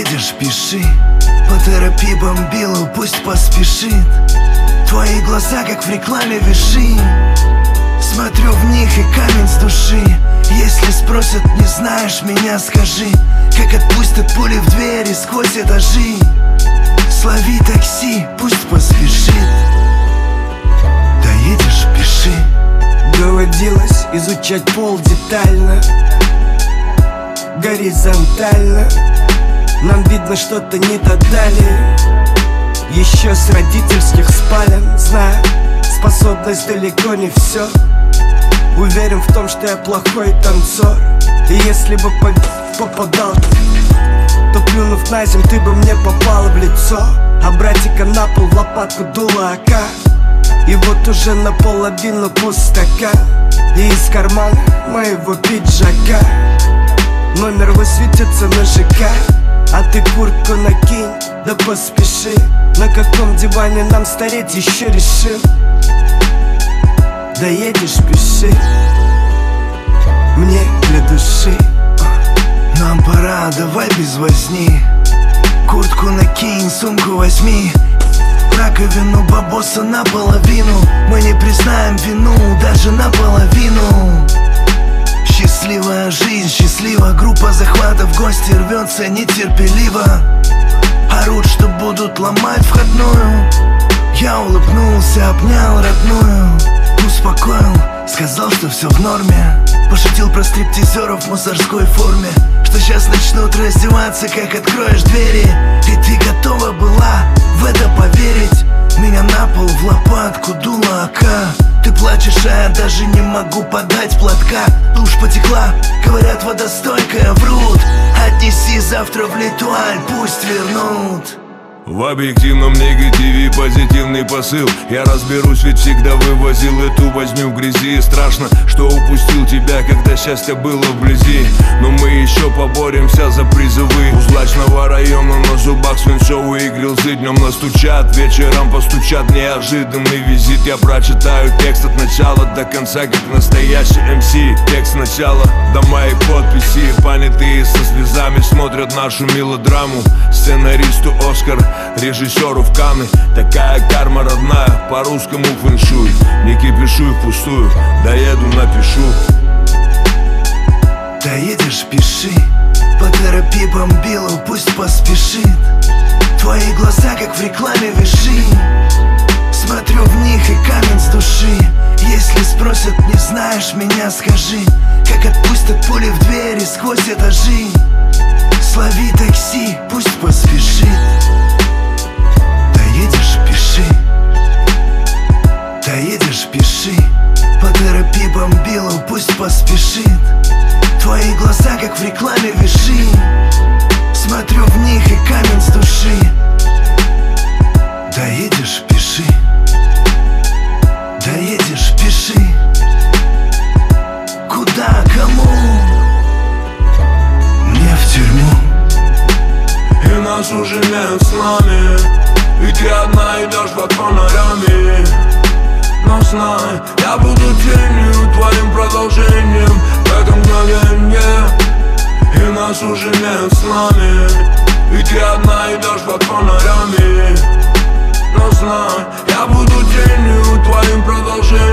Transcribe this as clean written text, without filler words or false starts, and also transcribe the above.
Доедешь, пиши. Поторопи бомбилу, пусть поспешит. Твои глаза, как в рекламе виши. Смотрю в них и камень с души. Если спросят, не знаешь меня, скажи, как отпустят пули в двери сквозь этажи. Слови такси, пусть поспешит. Доедешь, пиши. Доводилось изучать пол детально, горизонтально. Нам видно, что-то не додали еще с родительских спален. Знаю, способность далеко не все. Уверен в том, что я плохой танцор. И если бы попадал, то плюнув на землю, ты бы мне попала в лицо. А братика на пол в лопатку дула АК. И вот уже наполовину пустока. И из кармана моего пиджака номер высветится на ЖК. А ты куртку накинь, да поспеши. На каком диване нам стареть еще решим. Доедешь, пиши. Мне для души. Нам пора, давай без возни. Куртку накинь, сумку возьми. Раковину бабоса наполовину. Мы не признаем вину даже наполовину. Счастливая жизнь, счастлива. Группа захвата в гости рвется нетерпеливо. Орут, что будут ломать входную. Я улыбнулся, обнял родную. Успокоил, сказал, что все в норме. Пошутил про стриптизеров в мусорской форме, что сейчас начнут раздеваться, как откроешь двери. И ты готова была в это поверить. Меня на пол в лопатку дула АК. Ты плачешь, а я даже не могу подать платка. Тушь потекла, говорят, водостойкая, врут. Отнеси завтра в Литуаль, пусть вернут. В объективном негативе позитивный посыл. Я разберусь, ведь всегда вывозил эту возню в грязи. Страшно, что упустил тебя, когда счастье было вблизи. Но мы еще поборемся за призывы. У злачного района на зубах свинцовые грилзы. Днем настучат, вечером постучат. Неожиданный визит. Я прочитаю текст от начала до конца, как настоящий МС. Текст сначала до моей подписи. Понятые со слезами смотрят нашу мелодраму. Сценаристу Оскар, режиссеру в Канны. Такая карма родная, по-русскому фэншуй. Не кипишу впустую, доеду, напишу. Доедешь, пиши. Поторопи бомбилу, пусть поспешит. Твои глаза, как в рекламе виши. Смотрю в них и камень с души. Если спросят, не знаешь меня, скажи, как отпустят пули в двери сквозь этажи. Слови такси, пусть поспешит. Доедешь, пиши. Доедешь, пиши. Поторопи бомбилу, пусть поспешит. Твои глаза, как в рекламе виши. Смотрю в них и камень с души. Доедешь, пиши. Доедешь, пиши. Куда, кому? Мне в тюрьму. И нас уже нет с нами. И ты одна идешь под фонарями. Но знай, я буду тенью, твоим продолжением в этом мгновенье. И нас уже нет с нами. И ты одна идешь под фонарями. Но знай, я буду тенью, твоим продолжением